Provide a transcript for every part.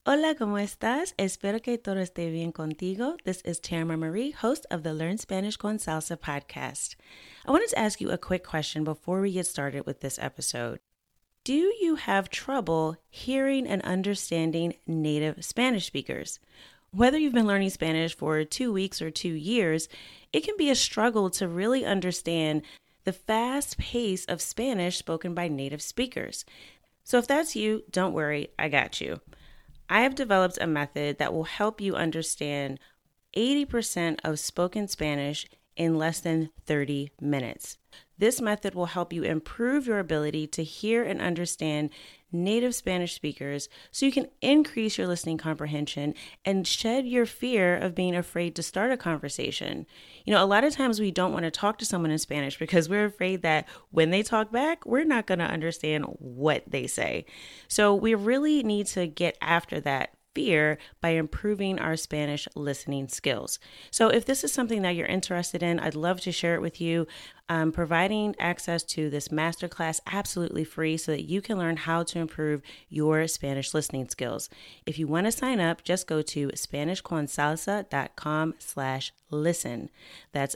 Hola, ¿cómo estás? Espero que todo esté bien contigo. This is Tamara Marie, host of the Learn Spanish con Salsa podcast. I wanted to ask you a quick question before we get started with this episode. Do you have trouble hearing and understanding native Spanish speakers? Whether you've been learning Spanish for 2 weeks or 2 years, it can be a struggle to really understand the fast pace of Spanish spoken by native speakers. So if that's you, don't worry, I got you. I have developed a method that will help you understand 80% of spoken Spanish in less than 30 minutes. This method will help you improve your ability to hear and understand native Spanish speakers so you can increase your listening comprehension and shed your fear of being afraid to start a conversation. You know, a lot of times we don't want to talk to someone in Spanish because we're afraid that when they talk back, we're not going to understand what they say. So we really need to get after that fear by improving our Spanish listening skills. So if this is something that you're interested in, I'd love to share it with you. I'm providing access to this masterclass absolutely free so that you can learn how to improve your Spanish listening skills. If you want to sign up, just go to SpanishConSalsa.com/listen. That's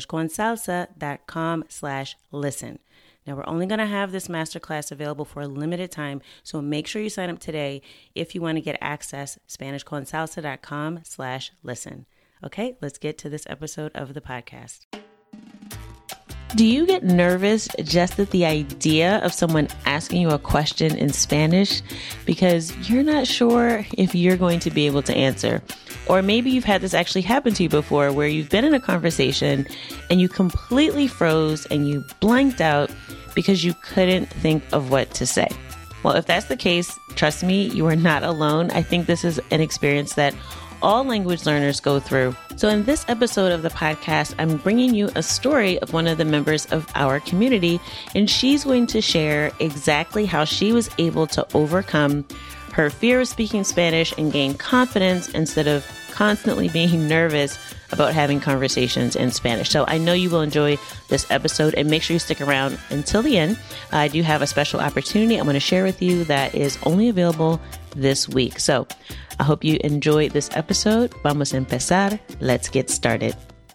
SpanishConSalsa.com/listen. Now, we're only going to have this masterclass available for a limited time, so make sure you sign up today if you want to get access, SpanishConSalsa.com/listen. Okay, let's get to this episode of the podcast. Do you get nervous just at the idea of someone asking you a question in Spanish because you're not sure if you're going to be able to answer? Or maybe you've had this actually happen to you before where you've been in a conversation and you completely froze and you blanked out because you couldn't think of what to say. Well, if that's the case, trust me, you are not alone. I think this is an experience that all language learners go through. So in this episode of the podcast, I'm bringing you a story of one of the members of our community, and she's going to share exactly how she was able to overcome her fear of speaking Spanish and gain confidence instead of constantly being nervous about having conversations in Spanish. So I know you will enjoy this episode, and make sure you stick around until the end. I do have a special opportunity I'm going to share with you that is only available this week. So I hope you enjoy this episode. Vamos a empezar. Let's get started.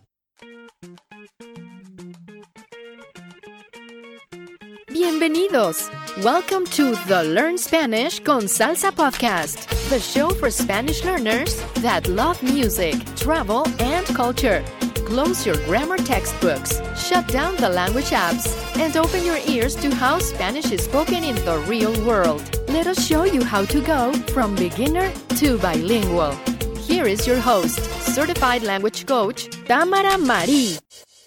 Bienvenidos. Welcome to the Learn Spanish con Salsa podcast, the show for Spanish learners that love music, travel, and culture. Close your grammar textbooks, shut down the language apps, and open your ears to how Spanish is spoken in the real world. Let us show you how to go from beginner to bilingual. Here is your host, certified language coach, Tamara Marie.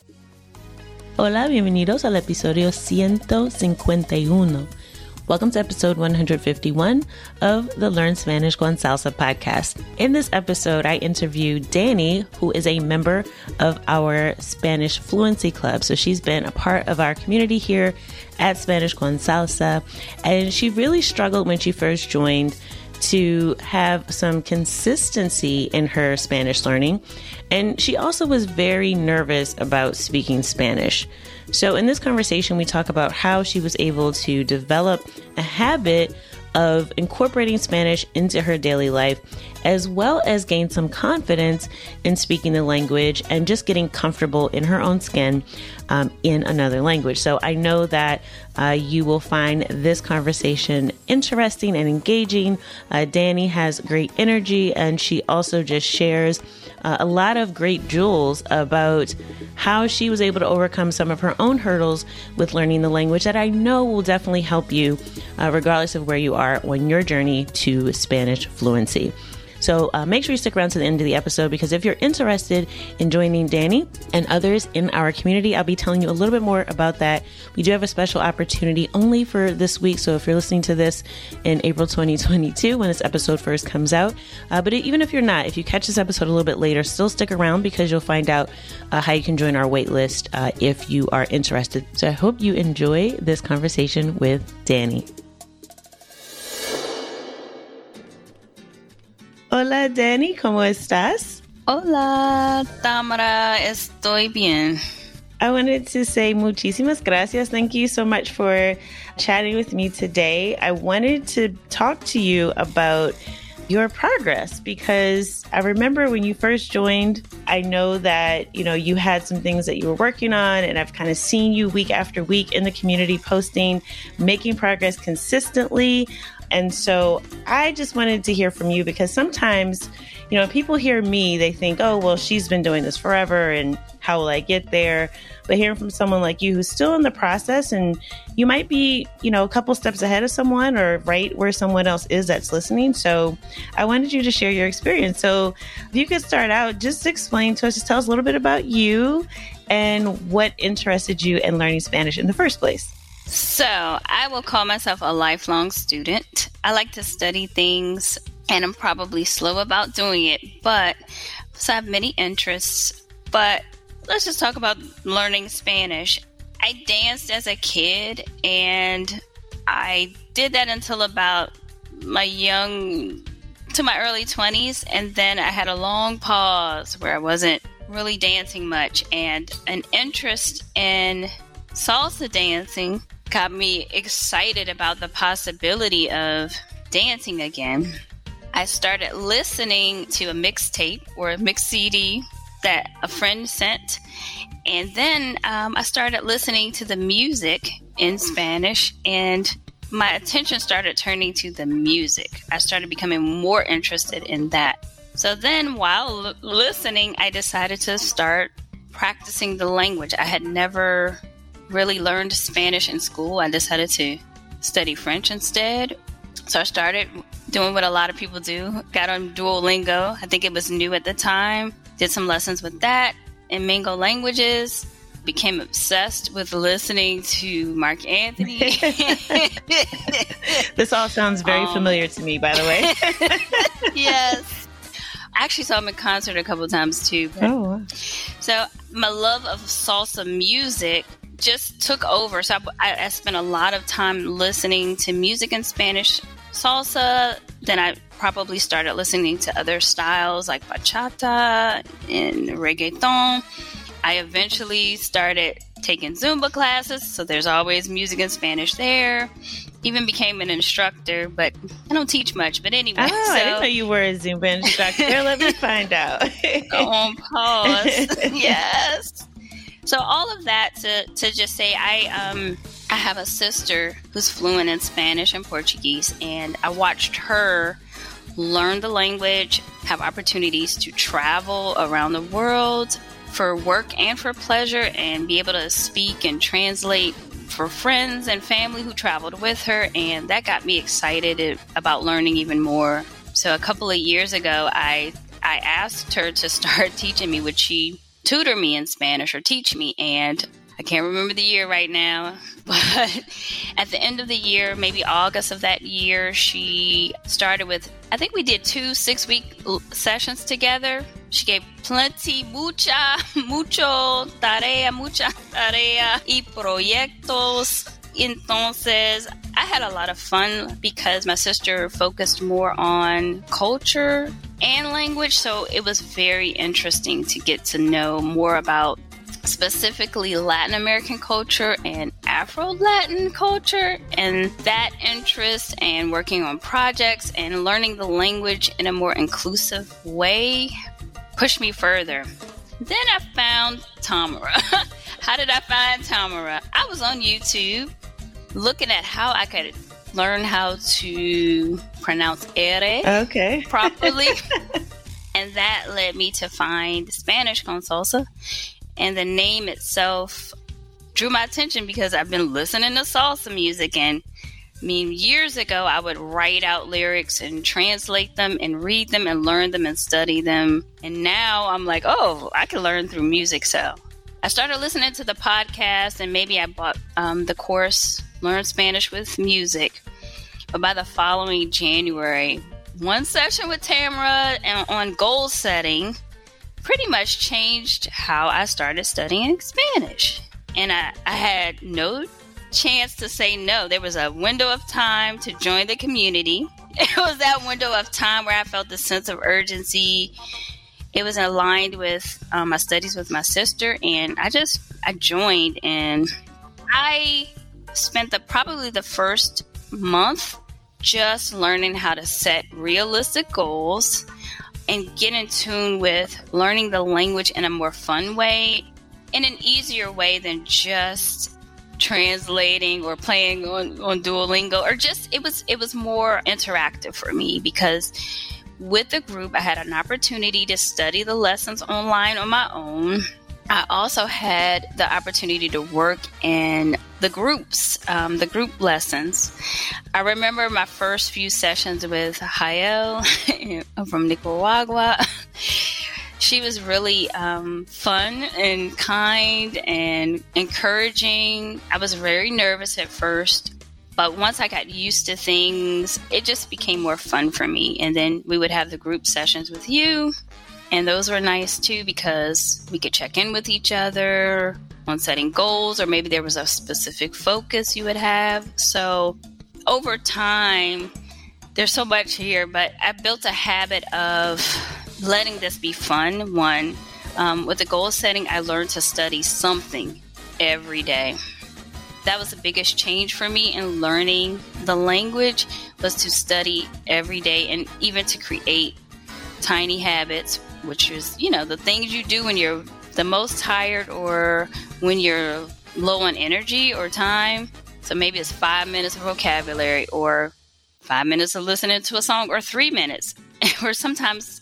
Hola, bienvenidos al episodio 151. Welcome to episode 151 of the Learn Spanish con Salsa podcast. In this episode, I interviewed Danny, who is a member of our Spanish Fluency Club. So she's been a part of our community here at Spanish con Salsa, and she really struggled when she first joined to have some consistency in her Spanish learning. And she also was very nervous about speaking Spanish. So in this conversation, we talk about how she was able to develop a habit of incorporating Spanish into her daily life, as well as gain some confidence in speaking the language and just getting comfortable in her own skin in another language. So I know that you will find this conversation interesting and engaging. Danny has great energy, and she also just shares a lot of great jewels about how she was able to overcome some of her own hurdles with learning the language that I know will definitely help you regardless of where you are on your journey to Spanish fluency. So make sure you stick around to the end of the episode, because if you're interested in joining Danny and others in our community, I'll be telling you a little bit more about that. We do have a special opportunity only for this week. So if you're listening to this in April 2022, when this episode first comes out, but even if you're not, if you catch this episode a little bit later, still stick around, because you'll find out how you can join our wait list if you are interested. So I hope you enjoy this conversation with Danny. Hola, Danny, ¿cómo estás? Hola, Tamara, estoy bien. I wanted to say muchísimas gracias. Thank you so much for chatting with me today. I wanted to talk to you about your progress, because I remember when you first joined, I know that, you had some things that you were working on, and I've kind of seen you week after week in the community posting, making progress consistently. And so I just wanted to hear from you, because sometimes, people hear me, they think, oh, well, she's been doing this forever, and how will I get there? But hearing from someone like you who's still in the process, and you might be, a couple steps ahead of someone, or right where someone else is that's listening. So I wanted you to share your experience. So if you could start out, just explain to us, just tell us a little bit about you and what interested you in learning Spanish in the first place. So I will call myself a lifelong student. I like to study things, and I'm probably slow about doing it, so I have many interests. But let's just talk about learning Spanish. I danced as a kid, and I did that until about my early 20s. And then I had a long pause where I wasn't really dancing much, and an interest in salsa dancing got me excited about the possibility of dancing again. I started listening to a mixtape or a mix CD that a friend sent. And then I started listening to the music in Spanish, and my attention started turning to the music. I started becoming more interested in that. So then while listening, I decided to start practicing the language. I had never really learned Spanish in school. I decided to study French instead. So I started doing what a lot of people do. Got on Duolingo. I think it was new at the time. Did some lessons with that in Mingo languages. Became obsessed with listening to Mark Anthony. This all sounds very familiar to me, by the way. Yes. I actually saw him in concert a couple of times too. Oh. So my love of salsa music just took over. So I spent a lot of time listening to music in Spanish salsa. Then I probably started listening to other styles like bachata and reggaeton. I eventually started taking Zumba classes, so there's always music in Spanish there. Even became an instructor, but I don't teach much. But anyway. Oh, I didn't know you were a Zumba instructor. Let me find out. Go on pause. Yes. So all of that to just say, I have a sister who's fluent in Spanish and Portuguese, and I watched her learn the language, have opportunities to travel around the world for work and for pleasure, and be able to speak and translate for friends and family who traveled with her. And that got me excited about learning even more. So a couple of years ago, I asked her to start teaching me. Would she tutor me in Spanish or teach me? And I can't remember the year right now, but at the end of the year, maybe August of that year, she started with, I think we did 2 6-week sessions together. She gave mucha tarea y proyectos. Entonces, I had a lot of fun because my sister focused more on culture and language, so it was very interesting to get to know more about specifically Latin American culture and Afro-Latin culture, and that interest and working on projects and learning the language in a more inclusive way pushed me further. Then I found Tamara. How did I find Tamara? I was on YouTube looking at how I could learn how to pronounce ere properly. And that led me to find Spanish con Salsa. And the name itself drew my attention because I've been listening to salsa music. And I mean, years ago, I would write out lyrics and translate them and read them and learn them and study them. And now I'm like, oh, I can learn through music. So I started listening to the podcast, and maybe I bought the course, Learn Spanish with Music. But by the following January, one session with Tamara on goal setting pretty much changed how I started studying Spanish. And I had no chance to say no. There was a window of time to join the community. It was that window of time where I felt the sense of urgency. It was aligned with my studies with my sister, and I joined, and I spent probably the first month just learning how to set realistic goals and get in tune with learning the language in a more fun way, in an easier way than just translating or playing on Duolingo, or just it was more interactive for me, because with the group I had an opportunity to study the lessons online on my own. I also had the opportunity to work in the groups, the group lessons. I remember my first few sessions with Jael from Nicaragua. She was really fun and kind and encouraging. I was very nervous at first, but once I got used to things, it just became more fun for me. And then we would have the group sessions with you, and those were nice too, because we could check in with each other on setting goals, or maybe there was a specific focus you would have. So over time, there's so much here, but I built a habit of letting this be fun. One, with the goal setting, I learned to study something every day. That was the biggest change for me in learning the language, was to study every day, and even to create tiny habits, which is, the things you do when you're the most tired or when you're low on energy or time. So maybe it's 5 minutes of vocabulary, or 5 minutes of listening to a song, or 3 minutes. Or sometimes,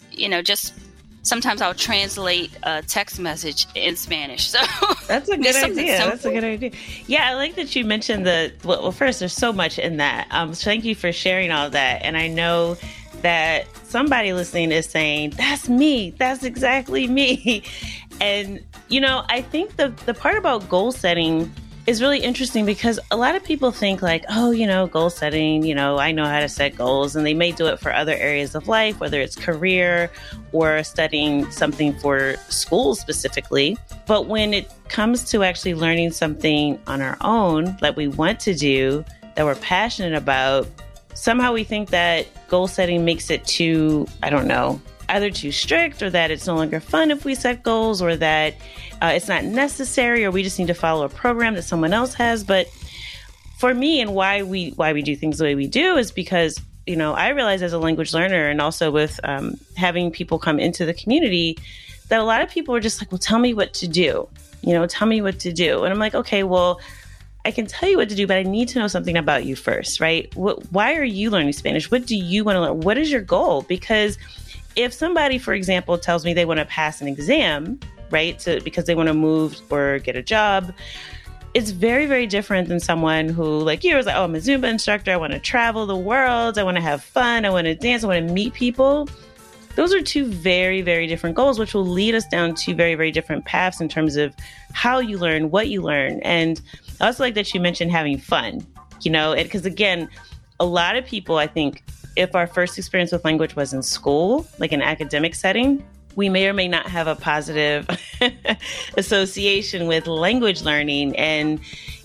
sometimes I'll translate a text message in Spanish. So that's a good idea. Simple. That's a good idea. Yeah, I like that you mentioned well, first, there's so much in that. So thank you for sharing all that. And I know that somebody listening is saying, that's me. That's exactly me. And, I think the part about goal setting is really interesting, because a lot of people think like, oh, goal setting, I know how to set goals, and they may do it for other areas of life, whether it's career or studying something for school specifically. But when it comes to actually learning something on our own that we want to do, that we're passionate about, somehow we think that goal setting makes it too, either too strict, or that it's no longer fun if we set goals, or that it's not necessary, or we just need to follow a program that someone else has. But for me, and why we do things the way we do, is because, I realize as a language learner, and also with having people come into the community, that a lot of people are just like, well, tell me what to do. Tell me what to do. And I'm like, okay, well, I can tell you what to do, but I need to know something about you first, right? Why are you learning Spanish? What do you want to learn? What is your goal? Because if somebody, for example, tells me they want to pass an exam, right, because they want to move or get a job, it's very, very different than someone who, like you, is like, oh, I'm a Zumba instructor. I want to travel the world. I want to have fun. I want to dance. I want to meet people. Those are two very, very different goals, which will lead us down two very, very different paths in terms of how you learn, what you learn. And I also like that you mentioned having fun, because again, a lot of people, I think, if our first experience with language was in school, like an academic setting, we may or may not have a positive association with language learning. And,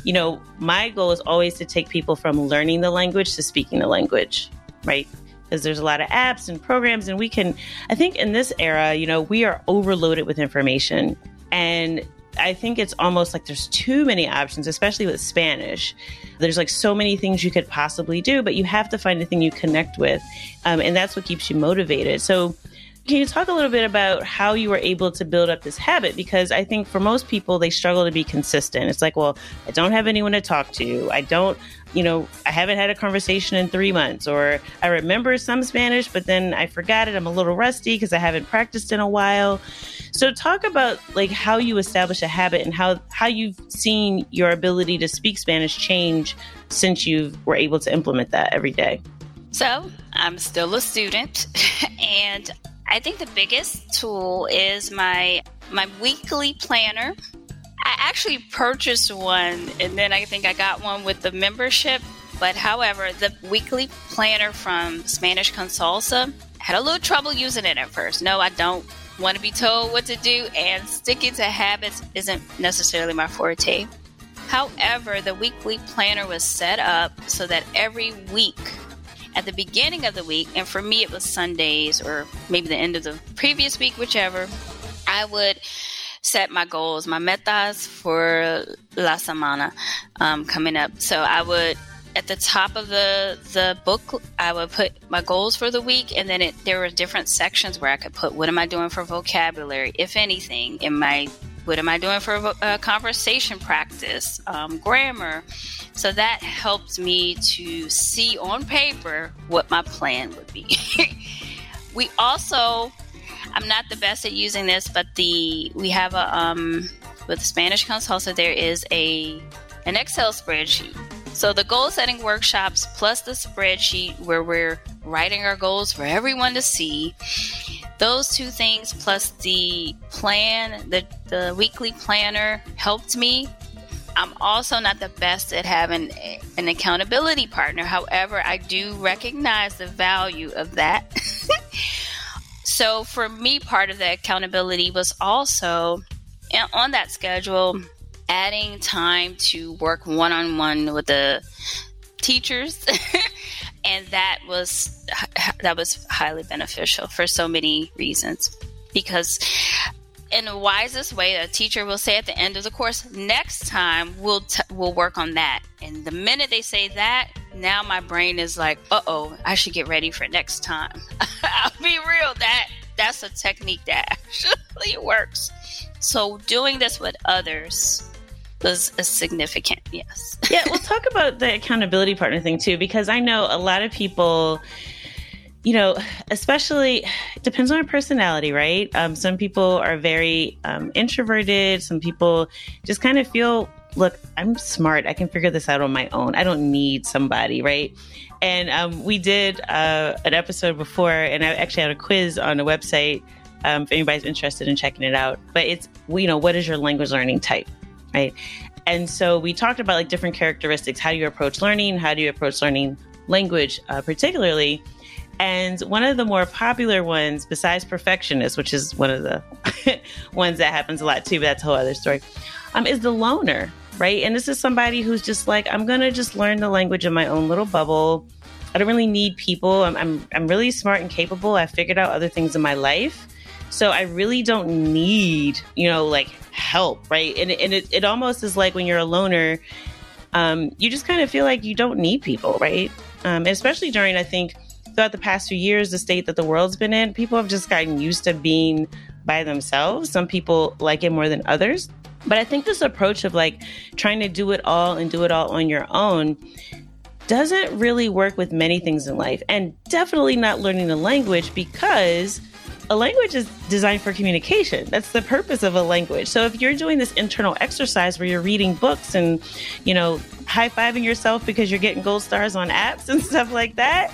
my goal is always to take people from learning the language to speaking the language, right? Because there's a lot of apps and programs, and I think in this era, we are overloaded with information. And I think it's almost like there's too many options, especially with Spanish. There's like so many things you could possibly do, but you have to find a thing you connect with. And that's what keeps you motivated. So can you talk a little bit about how you were able to build up this habit? Because I think for most people, they struggle to be consistent. It's like, well, I don't have anyone to talk to. I haven't had a conversation in 3 months, or I remember some Spanish, but then I forgot it. I'm a little rusty because I haven't practiced in a while. So talk about like how you establish a habit, and how you've seen your ability to speak Spanish change since you were able to implement that every day. So I'm still a student, and I think the biggest tool is my weekly planner. I actually purchased one, and then I think I got one with the membership. But however, the weekly planner from Spanish con Salsa, I had a little trouble using it at first. No, I don't want to be told what to do, and sticking to habits isn't necessarily my forte. However, the weekly planner was set up so that every week, at the beginning of the week, and for me it was Sundays or maybe the end of the previous week, whichever, I would set my goals, my metas for la semana coming up. So I would at the top of the book, I would put my goals for the week, and then there were different sections where I could put what am I doing for vocabulary, if anything, what am I doing for conversation practice, grammar. So that helped me to see on paper what my plan would be. We also, I'm not the best at using this, but we have with Spanish Consulta, there is an Excel spreadsheet. So the goal setting workshops plus the spreadsheet where we're writing our goals for everyone to see, those two things plus the plan, the weekly planner helped me. I'm also not the best at having an accountability partner. However, I do recognize the value of that. So for me, part of the accountability was also on that schedule, adding time to work one-on-one with the teachers. And that was highly beneficial for so many reasons. Because in the wisest way, a teacher will say at the end of the course, next time we'll work on that. And the minute they say that, now my brain is like, uh-oh, I should get ready for next time. I'll be real, that's a technique that actually works. So doing this with others was a significant, yes. Yeah, we'll talk about the accountability partner thing too, because I know a lot of people, especially, it depends on our personality, right? Some people are very introverted. Some people just kind of feel, look, I'm smart. I can figure this out on my own. I don't need somebody, right? And we did an episode before, and I actually had a quiz on the website if anybody's interested in checking it out. But it's, what is your language learning type, right? And so we talked about like different characteristics. How do you approach learning? How do you approach learning language particularly? And one of the more popular ones, besides perfectionist, which is one of the ones that happens a lot too, but that's a whole other story, is the loner, right? And this is somebody who's just like, I'm going to just learn the language in my own little bubble. I don't really need people. I'm really smart and capable. I figured out other things in my life. So I really don't need, help, right? And it almost is like when you're a loner, you just kind of feel like you don't need people, right? Especially during, I think, throughout the past few years, the state that the world's been in, people have just gotten used to being by themselves. Some people like it more than others. But I think this approach of like trying to do it all and do it all on your own doesn't really work with many things in life, and definitely not learning a language, because a language is designed for communication. That's the purpose of a language. So if you're doing this internal exercise where you're reading books and, high-fiving yourself because you're getting gold stars on apps and stuff like that,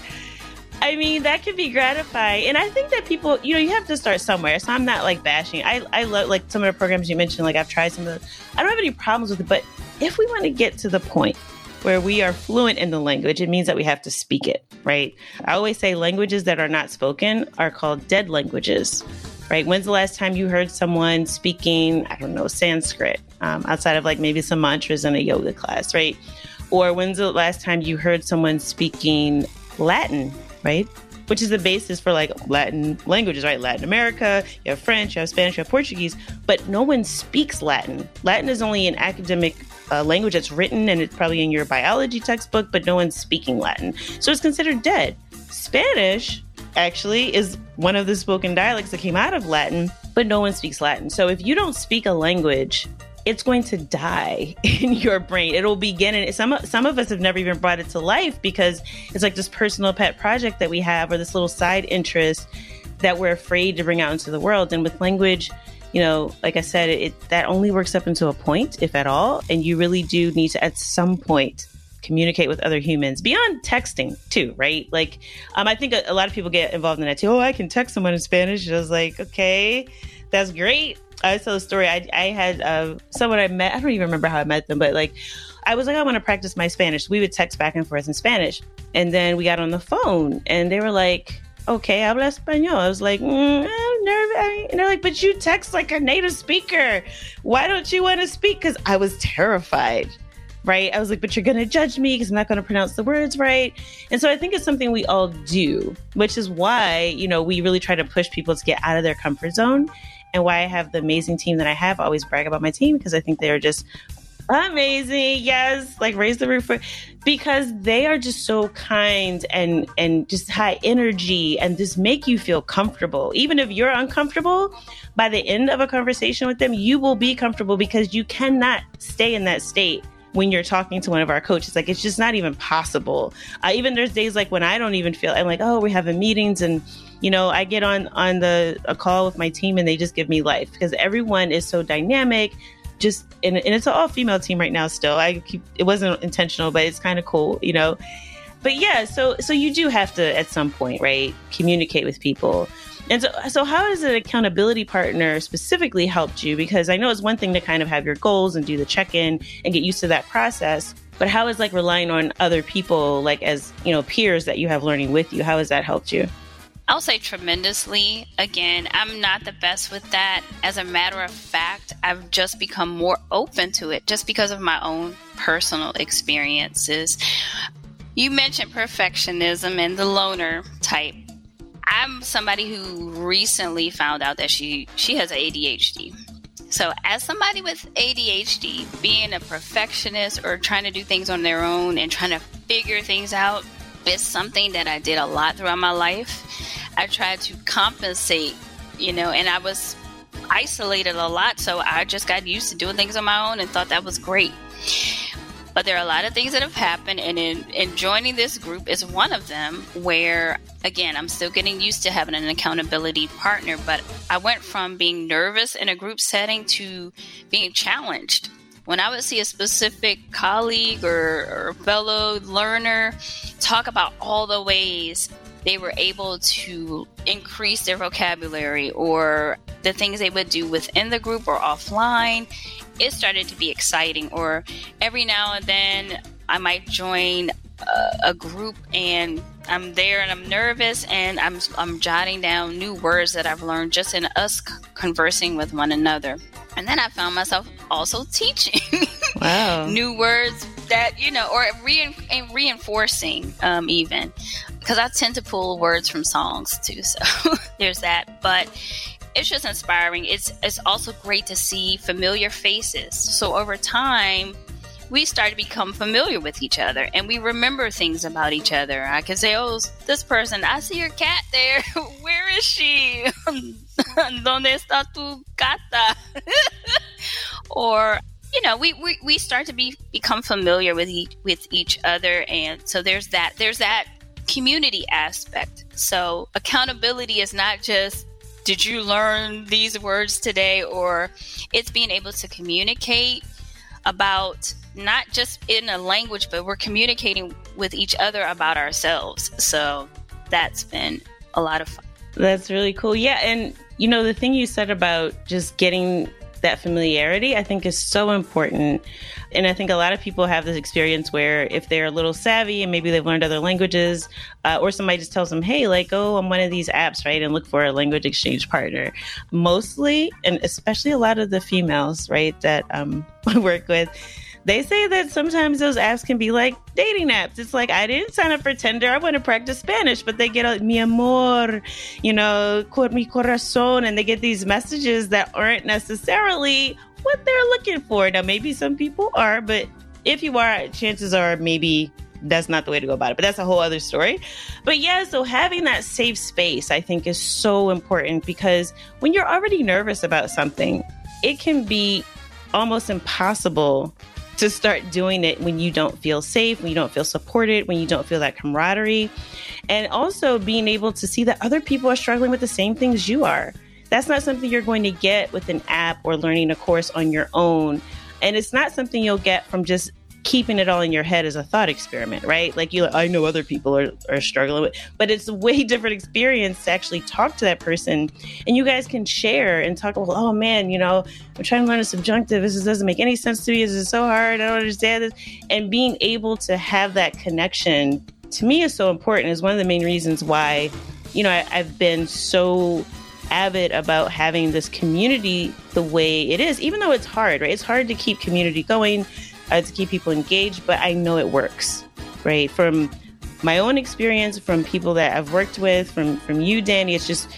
that can be gratifying. And I think that people, you have to start somewhere. So I'm not like bashing. I love like some of the programs you mentioned, like I've tried some of the, I don't have any problems with it, but if we want to get to the point where we are fluent in the language, it means that we have to speak it, right? I always say languages that are not spoken are called dead languages, right? When's the last time you heard someone speaking, Sanskrit, outside of like maybe some mantras in a yoga class, right? Or when's the last time you heard someone speaking Latin, right? Which is the basis for like Latin languages, right? Latin America, you have French, you have Spanish, you have Portuguese, but no one speaks Latin. Latin is only an academic language that's written, and it's probably in your biology textbook, but no one's speaking Latin. So it's considered dead. Spanish actually is one of the spoken dialects that came out of Latin, but no one speaks Latin. So if you don't speak a language, it's going to die in your brain. It'll begin, and some of us have never even brought it to life because it's like this personal pet project that we have, or this little side interest that we're afraid to bring out into the world. And with language, like I said, that only works up until a point, if at all. And you really do need to, at some point, communicate with other humans beyond texting too, right? Like, I think a lot of people get involved in that too. Oh, I can text someone in Spanish. And I was like, okay, that's great. I tell a story. I had someone I met. I don't even remember how I met them, but like, I was like, I want to practice my Spanish. We would text back and forth in Spanish. And then we got on the phone and they were like, okay, habla español. I was like, I'm nervous. And they're like, but you text like a native speaker. Why don't you want to speak? Because I was terrified, right? I was like, but you're going to judge me because I'm not going to pronounce the words right. And so I think it's something we all do, which is why, we really try to push people to get out of their comfort zone, and why I have the amazing team that I have. I always brag about my team because I think they are just Amazing. Yes. Like raise the roof because they are just so kind and just high energy and just make you feel comfortable. Even if you're uncomfortable, by the end of a conversation with them, you will be comfortable because you cannot stay in that state when you're talking to one of our coaches. Like, it's just not even possible. Even there's days like when I don't even feel, I'm like, oh, we're having meetings and, you know, I get on a call with my team and they just give me life because everyone is so dynamic. Just and it's an all female team right now still. It wasn't intentional, but it's kind of cool, you know. But yeah, so you do have to at some point, right, communicate with people. And so how has an accountability partner specifically helped you? Because I know it's one thing to kind of have your goals and do the check-in and get used to that process, but how is like relying on other people, like as, you know, peers that you have learning with you, how has that helped you? I'll say tremendously. Again, I'm not the best with that. As a matter of fact, I've just become more open to it just because of my own personal experiences. You mentioned perfectionism and the loner type. I'm somebody who recently found out that she has ADHD. So as somebody with ADHD, being a perfectionist or trying to do things on their own and trying to figure things out is something that I did a lot throughout my life. I tried to compensate, you know, and I was isolated a lot. So I just got used to doing things on my own and thought that was great. But there are a lot of things that have happened. And in joining this group is one of them where, again, I'm still getting used to having an accountability partner. But I went from being nervous in a group setting to being challenged. When I would see a specific colleague or fellow learner talk about all the ways they were able to increase their vocabulary or the things they would do within the group or offline, it started to be exciting. Or every now and then I might join a group and I'm there and I'm nervous and I'm jotting down new words that I've learned just in us conversing with one another. And then I found myself also teaching new words that, you know, or reinforcing even. Because I tend to pull words from songs too. So there's that. But it's just inspiring. It's also great to see familiar faces. So over time, we start to become familiar with each other and we remember things about each other. I can say, oh, this person, I see your cat there. Where is she? ¿Dónde está tu gata? Or, you know, we start to become familiar with each other. And so there's that community aspect. So accountability is not just, did you learn these words today? Or it's being able to communicate about not just in a language, but we're communicating with each other about ourselves. So that's been a lot of fun. That's really cool. Yeah. And, you know, the thing you said about just getting that familiarity, I think is so important. And I think a lot of people have this experience where if they're a little savvy and maybe they've learned other languages, or somebody just tells them, hey, like, go on one of these apps, right, and look for a language exchange partner. Mostly, and especially a lot of the females, right, that I work with, they say that sometimes those apps can be like dating apps. It's like, I didn't sign up for Tinder. I want to practice Spanish, but they get a mi amor, you know, mi corazón, and they get these messages that aren't necessarily what they're looking for. Now, maybe some people are, but if you are, chances are maybe that's not the way to go about it. But that's a whole other story. But yeah, so having that safe space, I think, is so important because when you're already nervous about something, it can be almost impossible to start doing it when you don't feel safe, when you don't feel supported, when you don't feel that camaraderie. And also being able to see that other people are struggling with the same things you are. That's not something you're going to get with an app or learning a course on your own. And it's not something you'll get from just keeping it all in your head as a thought experiment, right? Like, I know other people are struggling with, but it's a way different experience to actually talk to that person. And you guys can share and talk about, oh man, you know, I'm trying to learn a subjunctive. This doesn't make any sense to me. This is so hard. I don't understand this. And being able to have that connection, to me, is so important. Is one of the main reasons why, you know, I've been so avid about having this community the way it is, even though it's hard, right? It's hard to keep community going, to keep people engaged, but I know it works, right? From my own experience, from people that I've worked with, from you, Danny, it's just,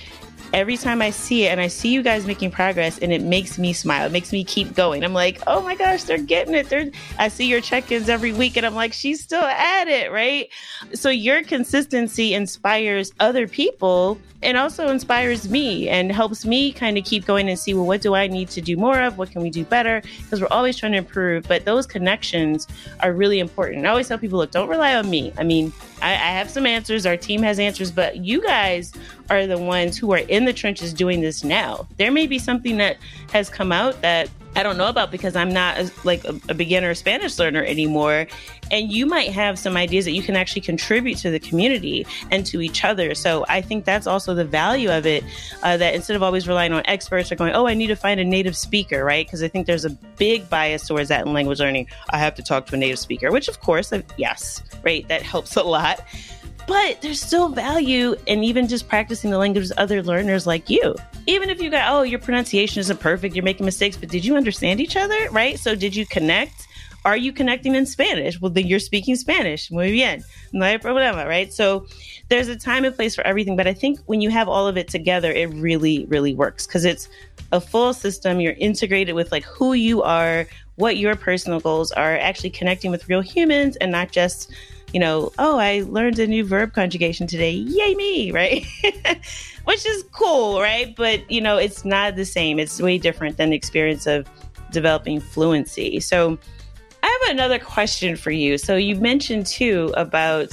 every time I see it and I see you guys making progress, and it makes me smile. It makes me keep going. I'm like, oh my gosh, they're getting it. I see your check-ins every week and I'm like, she's still at it, right? So your consistency inspires other people and also inspires me and helps me kind of keep going and see, well, what do I need to do more of? What can we do better? Because we're always trying to improve. But those connections are really important. I always tell people, look, don't rely on me. I mean, I have some answers. Our team has answers, but you guys are the ones who are in the trenches doing this now. There may be something that has come out that I don't know about because I'm not a beginner Spanish learner anymore. And you might have some ideas that you can actually contribute to the community and to each other. So I think that's also the value of it, that instead of always relying on experts or going, oh, I need to find a native speaker, right? Because I think there's a big bias towards that in language learning. I have to talk to a native speaker, which of course, yes, right, that helps a lot. But there's still value in even just practicing the language with other learners like you. Even if you got, oh, your pronunciation isn't perfect, you're making mistakes, but did you understand each other, right? So did you connect? Are you connecting in Spanish? Well, then you're speaking Spanish. Muy bien. No hay problema, right? So there's a time and place for everything. But I think when you have all of it together, it really, really works because it's a full system. You're integrated with like who you are, what your personal goals are, actually connecting with real humans and not just, you know, oh, I learned a new verb conjugation today. Yay me, right? Which is cool, right? But, you know, it's not the same. It's way different than the experience of developing fluency. So I have another question for you. So you mentioned too about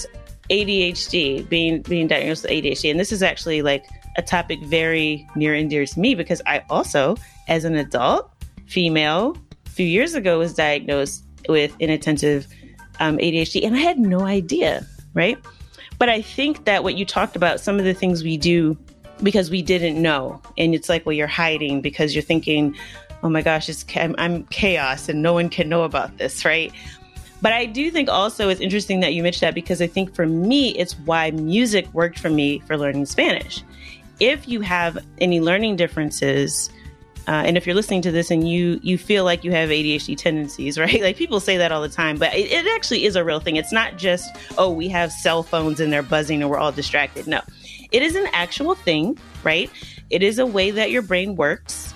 ADHD, being diagnosed with ADHD. And this is actually like a topic very near and dear to me because I also, as an adult female, a few years ago was diagnosed with inattentive ADHD. And I had no idea, right? But I think that what you talked about, some of the things we do because we didn't know. And it's like, well, you're hiding because you're thinking, oh my gosh, I'm chaos and no one can know about this, right? But I do think also it's interesting that you mentioned that because I think for me, it's why music worked for me for learning Spanish. If you have any learning differences, and if you're listening to this and you feel like you have ADHD tendencies, right? Like people say that all the time, but it actually is a real thing. It's not just, oh, we have cell phones and they're buzzing and we're all distracted. No, it is an actual thing, right? It is a way that your brain works,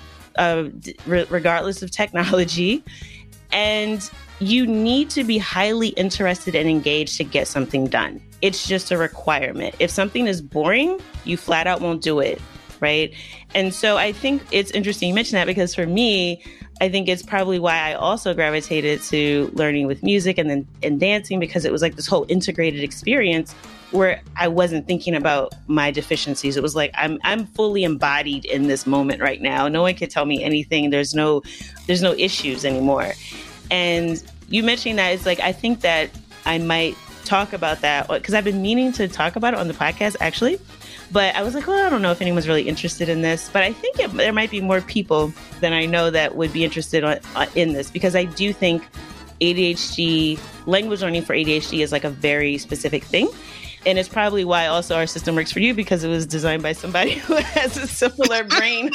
regardless of technology. And you need to be highly interested and engaged to get something done. It's just a requirement. If something is boring, you flat out won't do it, right? And so I think it's interesting you mentioned that because for me, I think it's probably why I also gravitated to learning with music and dancing because it was like this whole integrated experience where I wasn't thinking about my deficiencies. It was like, I'm fully embodied in this moment right now. No one can tell me anything. There's no issues anymore. And you mentioning that, it's like, I think that I might talk about that because I've been meaning to talk about it on the podcast actually. But I was like, well, I don't know if anyone's really interested in this. But I think there might be more people than I know that would be interested in this because I do think ADHD, language learning for ADHD is like a very specific thing. And it's probably why also our system works for you because it was designed by somebody who has a similar brain.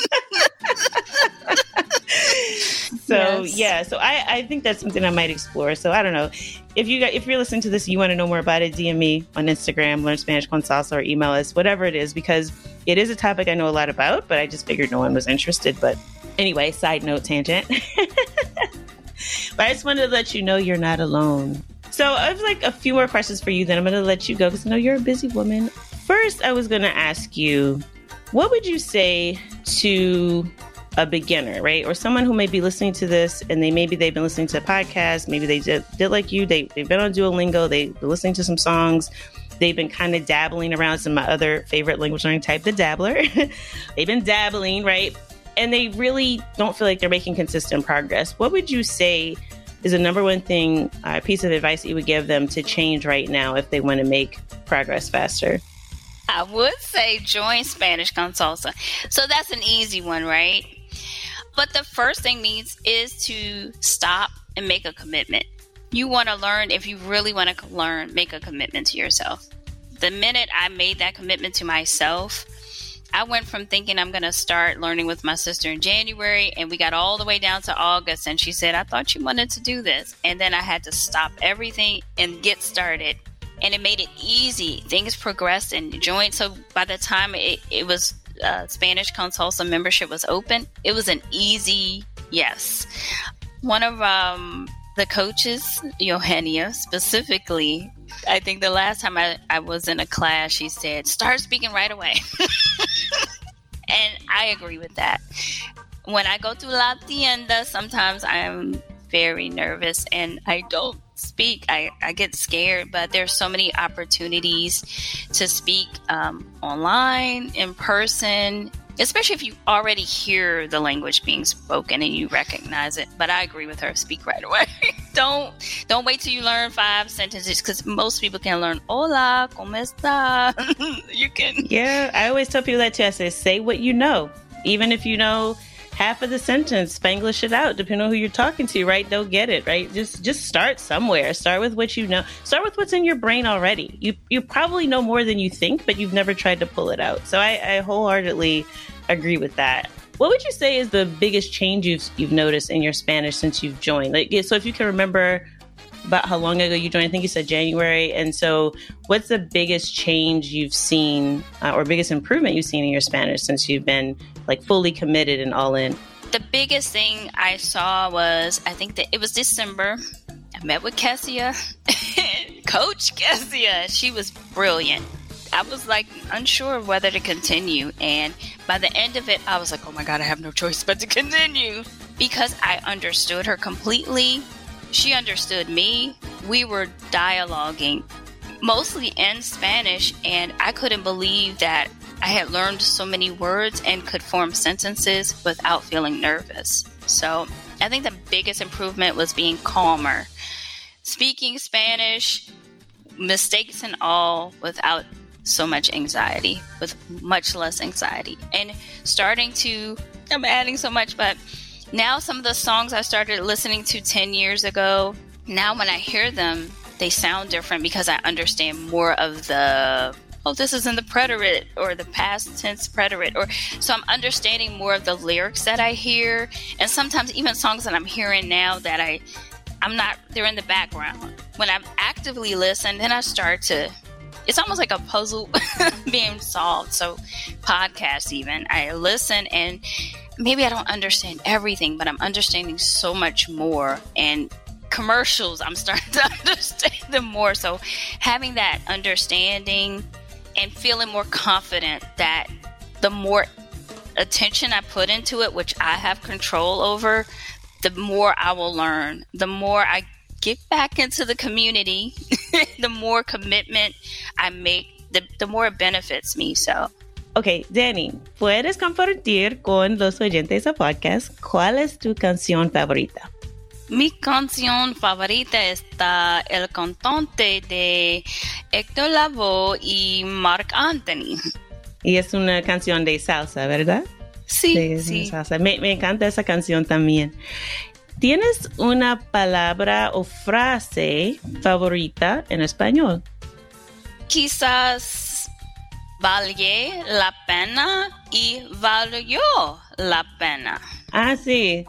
So, yes. Yeah, so I think that's something I might explore. So I don't know. If you're listening to this and you want to know more about it, DM me on Instagram, Learn Spanish con Salsa, or email us, whatever it is, because it is a topic I know a lot about, but I just figured no one was interested. But anyway, side note, tangent. But I just wanted to let you know you're not alone. So I have like a few more questions for you, then I'm going to let you go because I know you're a busy woman. First, I was going to ask you, what would you say to a beginner, right? Or someone who may be listening to this and they've been listening to a podcast. Maybe they did like you. They've been on Duolingo. They've been listening to some songs. They've been kind of dabbling around. Some of my other favorite language learning type, the dabbler. They've been dabbling, right? And they really don't feel like they're making consistent progress. What would you say is the number one thing, piece of advice that you would give them to change right now if they want to make progress faster? I would say join Spanish con Salsa. So that's an easy one, right? But the first thing is to stop and make a commitment. You want to learn, if you really want to learn, make a commitment to yourself. The minute I made that commitment to myself, I went from thinking I'm going to start learning with my sister in January, and we got all the way down to August, and she said, I thought you wanted to do this. And then I had to stop everything and get started. And it made it easy. Things progressed and joined. So by the time it was Spanish con Salsa membership was open, it was an easy yes. One of the coaches, Eugenia specifically, I think the last time I was in a class, she said, start speaking right away. And I agree with that. When I go to La Tienda, sometimes I'm very nervous and I don't speak. I get scared, but there's so many opportunities to speak online, in person, especially if you already hear the language being spoken and you recognize it. But I agree with her. Speak right away. Don't wait till you learn 5 sentences, because most people can learn hola, ¿cómo está? You can. Yeah, I always tell people that too. I say what you know. Even if you know half of the sentence, Spanglish it out, depending on who you're talking to, right? They'll get it, right? Just start somewhere. Start with what you know. Start with what's in your brain already. You probably know more than you think, but you've never tried to pull it out. So I wholeheartedly agree with that. What would you say is the biggest change you've noticed in your Spanish since you've joined? Like, so if you can remember about how long ago you joined, I think you said January. And so what's the biggest change you've seen or biggest improvement you've seen in your Spanish since you've been like fully committed and all in? The biggest thing I saw was, I think that it was December. I met with Kessia, Coach Kessia. She was brilliant. I was like unsure of whether to continue. And by the end of it, I was like, oh my God, I have no choice but to continue, because I understood her completely. She understood me. We were dialoguing mostly in Spanish, and I couldn't believe that I had learned so many words and could form sentences without feeling nervous. So I think the biggest improvement was being calmer, speaking Spanish, mistakes and all, without so much anxiety, with much less anxiety. And I'm adding so much, but now some of the songs I started listening to 10 years ago, now when I hear them, they sound different because I understand more of the, this is in the preterite or the past tense preterite. So I'm understanding more of the lyrics that I hear. And sometimes even songs that I'm hearing now that I'm not, they're in the background. When I actively listen, then I start to, it's almost like a puzzle being solved. So podcasts even, I listen and maybe I don't understand everything, but I'm understanding so much more. And commercials, I'm starting to understand them more. So having that understanding and feeling more confident that the more attention I put into it, which I have control over, the more I will learn. The more I get back into the community, the more commitment I make, the more it benefits me. So, okay, Danny, ¿puedes compartir con los oyentes del podcast cuál es tu canción favorita? Mi canción favorita está El Cantante de Héctor Lavoe y Marc Anthony. Y es una canción de salsa, ¿verdad? Sí, sí. Salsa. Me encanta esa canción también. ¿Tienes una palabra o frase favorita en español? Quizás valió la pena y valió la pena. Ah, sí.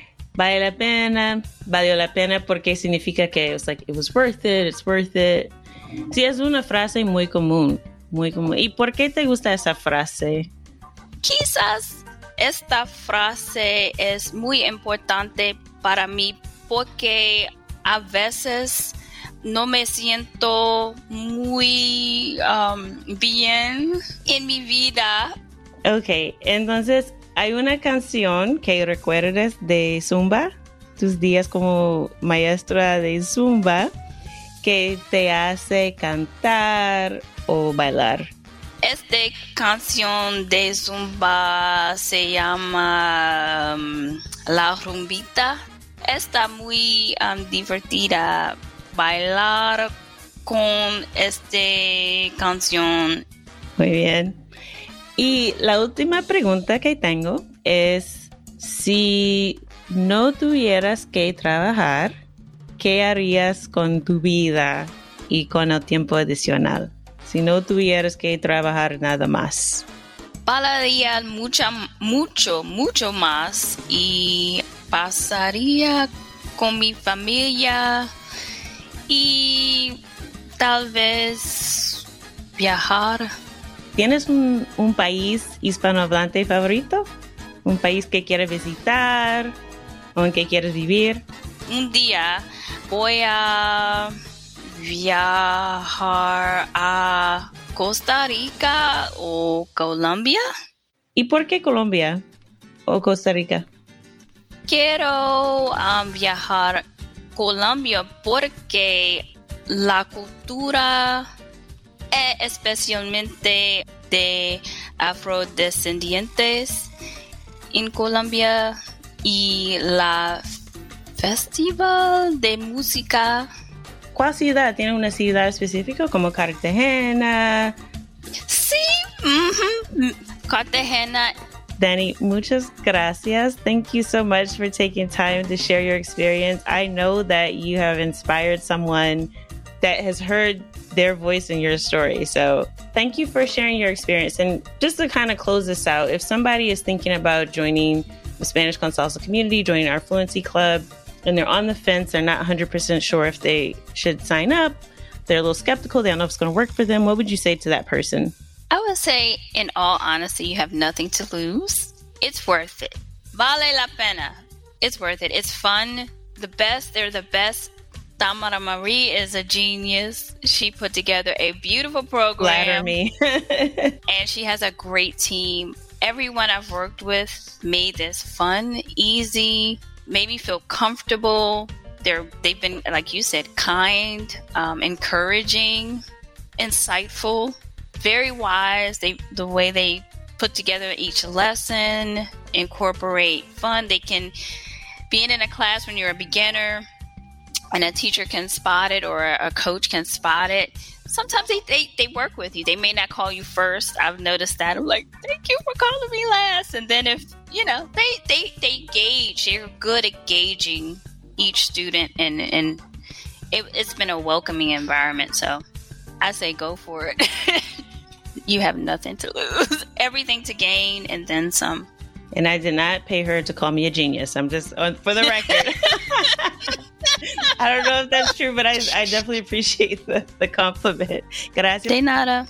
Valió la pena porque significa que it was worth it, it's worth it. Sí, es una frase muy común, muy común. ¿Y por qué te gusta esa frase? Quizás esta frase es muy importante para mí porque a veces no me siento muy bien en mi vida. Ok, entonces hay una canción que recuerdes de Zumba, tus días como maestra de Zumba, que te hace cantar o bailar. Esta canción de Zumba se llama La Rumbita. Está muy divertida bailar con esta canción. Muy bien. Y la última pregunta que tengo es, si no tuvieras que trabajar, ¿qué harías con tu vida y con el tiempo adicional? Si no tuvieras que trabajar nada más. Bailaría mucho más y pasaría con mi familia y tal vez viajar ¿Tienes un país hispanohablante favorito? ¿Un país que quieres visitar o en que quieres vivir? Un día voy a viajar a Costa Rica o Colombia. ¿Y por qué Colombia o Costa Rica? Quiero viajar a Colombia porque la cultura, especialmente de afrodescendientes en Colombia, y la festival de música. ¿Cuál ciudad? ¿Tiene una ciudad específica como Cartagena? Sí, Cartagena. Dani, muchas gracias. Thank you so much for taking time to share your experience. I know that you have inspired someone that has heard their voice in your story. So thank you for sharing your experience. And just to kind of close this out, if somebody is thinking about joining the Spanish con Salsa community, joining our Fluency Club, and they're on the fence, they're not 100% sure if they should sign up, they're a little skeptical, they don't know if it's going to work for them, what would you say to that person? I would say, in all honesty, you have nothing to lose. It's worth it. Vale la pena. It's worth it. It's fun. They're the best. Tamara Marie is a genius. She put together a beautiful program. Flatter me. And she has a great team. Everyone I've worked with made this fun, easy, made me feel comfortable. They've been, like you said, kind, encouraging, insightful, very wise. The way they put together each lesson, incorporate fun. They can be in a class when you're a beginner and a teacher can spot it or a coach can spot it. Sometimes they work with you. They may not call you first. I've noticed that. I'm like, thank you for calling me last. And then if, they gauge, they're good at gauging each student, and it's been a welcoming environment. So I say go for it. You have nothing to lose, everything to gain, and then some. And I did not pay her to call me a genius. I'm just, for the record. I don't know if that's true, but I definitely appreciate the compliment. Gracias. De nada.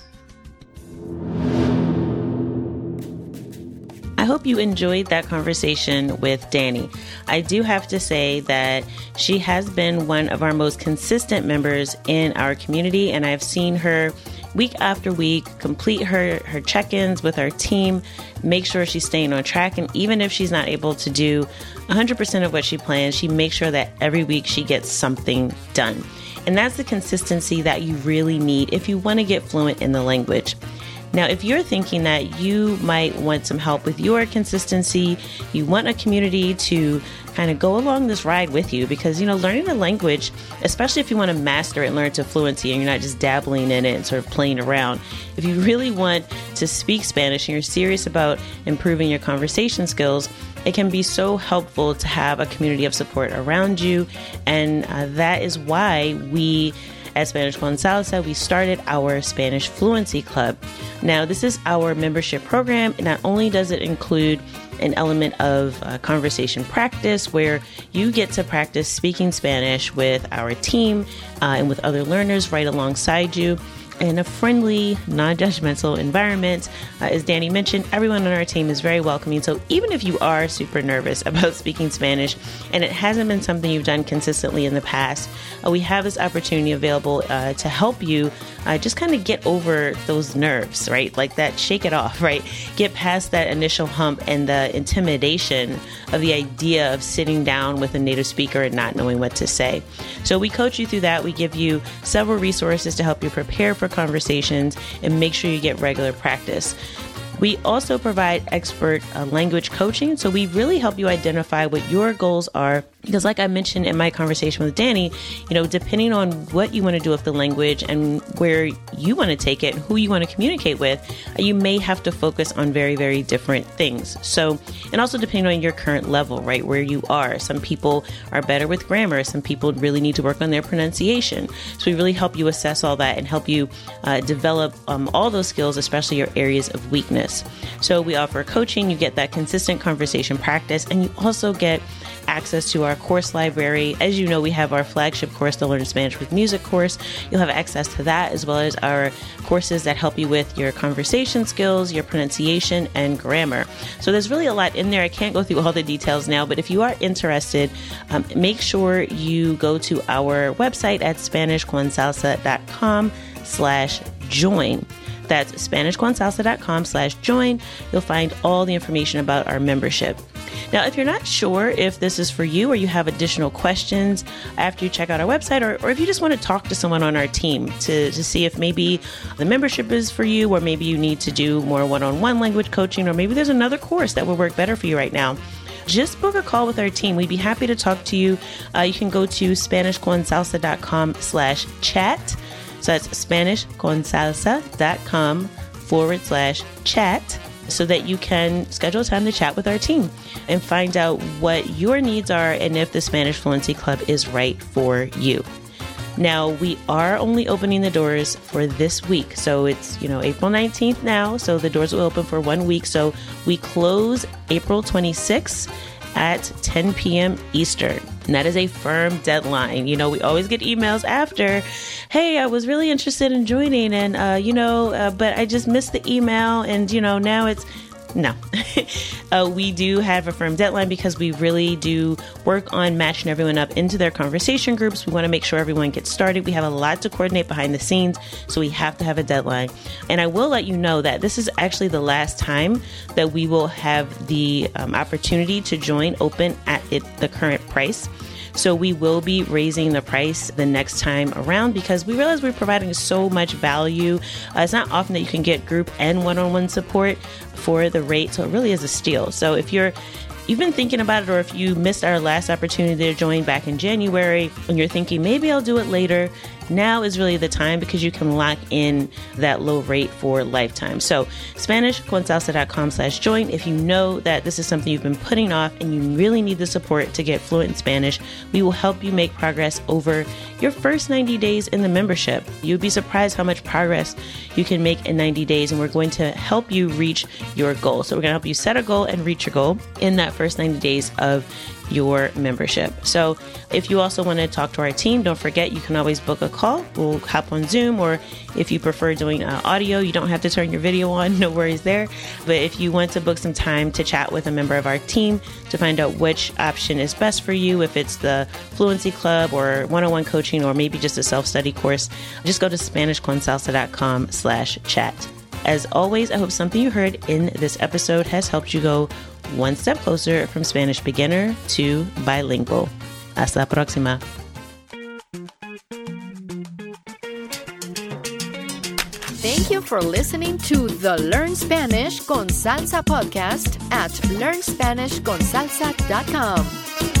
I hope you enjoyed that conversation with Dani. I do have to say that she has been one of our most consistent members in our community, and I've seen her week after week complete her check-ins with our team, make sure she's staying on track, and even if she's not able to do 100% of what she plans, she makes sure that every week she gets something done. And that's the consistency that you really need if you want to get fluent in the language. Now, if you're thinking that you might want some help with your consistency, you want a community to kind of go along this ride with you, because, learning a language, especially if you want to master it and learn to fluency and you're not just dabbling in it and sort of playing around, if you really want to speak Spanish and you're serious about improving your conversation skills, it can be so helpful to have a community of support around you. And that is why we at Spanish con Salsa, we started our Spanish Fluency Club. Now, this is our membership program. Not only does it include an element of conversation practice where you get to practice speaking Spanish with our team and with other learners right alongside you in a friendly, non-judgmental environment. As Dani mentioned, everyone on our team is very welcoming. So even if you are super nervous about speaking Spanish and it hasn't been something you've done consistently in the past, we have this opportunity available to help you just kind of get over those nerves, right? Like that, shake it off, right? Get past that initial hump and the intimidation of the idea of sitting down with a native speaker and not knowing what to say. So we coach you through that. We give you several resources to help you prepare for conversations and make sure you get regular practice. We also provide expert language coaching. So we really help you identify what your goals are. Because like I mentioned in my conversation with Dani, depending on what you want to do with the language and where you want to take it, who you want to communicate with, you may have to focus on very, very different things. So, and also depending on your current level, right, where you are. Some people are better with grammar. Some people really need to work on their pronunciation. So we really help you assess all that and help you develop all those skills, especially your areas of weakness. So we offer coaching, you get that consistent conversation practice, and you also get access to our course library. As you know, we have our flagship course, the Learn Spanish with Music course. You'll have access to that, as well as our courses that help you with your conversation skills, your pronunciation, and grammar. So there's really a lot in there. I can't go through all the details now, but if you are interested, make sure you go to our website at SpanishConSalsa.com/join. That's SpanishConSalsa.com/join. You'll find all the information about our membership. Now, if you're not sure if this is for you or you have additional questions after you check out our website, or if you just want to talk to someone on our team to see if maybe the membership is for you, or maybe you need to do more one-on-one language coaching, or maybe there's another course that would work better for you right now, just book a call with our team. We'd be happy to talk to you. You can go to SpanishConSalsa.com/chat. So that's SpanishConSalsa.com/chat, so that you can schedule time to chat with our team and find out what your needs are and if the Spanish Fluency Club is right for you. Now, we are only opening the doors for this week. So it's, April 19th now. So the doors will open for 1 week. So we close April 26th at 10 p.m. Eastern. And that is a firm deadline. We always get emails after, hey, I was really interested in joining and, but I just missed the email and, now it's, no. We do have a firm deadline because we really do work on matching everyone up into their conversation groups. We want to make sure everyone gets started. We have a lot to coordinate behind the scenes, so we have to have a deadline. And I will let you know that this is actually the last time that we will have the opportunity to join open at the current price. So we will be raising the price the next time around because we realize we're providing so much value. It's not often that you can get group and one-on-one support for the rate. So it really is a steal. So if you've been thinking about it, or if you missed our last opportunity to join back in January and you're thinking, maybe I'll do it later, now is really the time because you can lock in that low rate for lifetime. So SpanishConSalsa.com/join. If you know that this is something you've been putting off and you really need the support to get fluent in Spanish, we will help you make progress over your first 90 days in the membership. You'd be surprised how much progress you can make in 90 days, and we're going to help you reach your goal. So we're going to help you set a goal and reach your goal in that first 90 days of your membership. So if you also want to talk to our team, don't forget you can always book a call. We'll hop on Zoom, or if you prefer doing audio, you don't have to turn your video on, no worries there. But if you want to book some time to chat with a member of our team to find out which option is best for you, if it's the Fluency Club or one-on-one coaching, or maybe just a self-study course, just go to SpanishConSalsa.com/chat. As always, I hope something you heard in this episode has helped you go one step closer from Spanish beginner to bilingual. Hasta la próxima. Thank you for listening to the Learn Spanish con Salsa podcast at LearnSpanishConSalsa.com.